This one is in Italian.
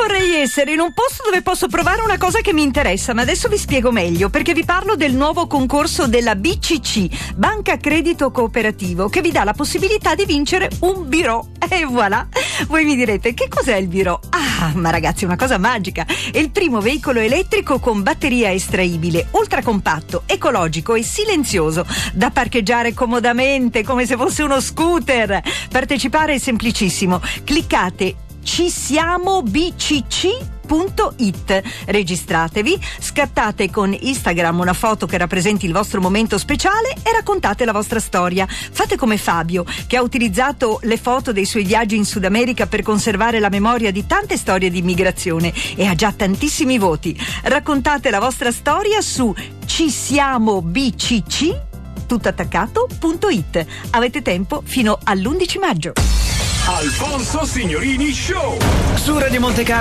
vorrei essere in un posto dove posso provare una cosa che mi interessa, ma adesso vi spiego meglio, perché vi parlo del nuovo concorso della BCC, Banca Credito Cooperativo, che vi dà la possibilità di vincere un Biro. E voilà! Voi mi direte, che cos'è il Biro? Ah, ma ragazzi, è una cosa magica! È il primo veicolo elettrico con batteria estraibile, ultracompatto, ecologico e silenzioso, da parcheggiare comodamente come se fosse uno scooter. Partecipare è semplicissimo. Cliccate Ci siamo BCC.it, registratevi, scattate con Instagram una foto che rappresenti il vostro momento speciale e raccontate la vostra storia. Fate come Fabio, che ha utilizzato le foto dei suoi viaggi in Sud America per conservare la memoria di tante storie di immigrazione e ha già tantissimi voti. Raccontate la vostra storia su Ci siamo BCC tutto attaccato.it. Avete tempo fino all'11 maggio. Alfonso Signorini Show su Radio Monte Carlo.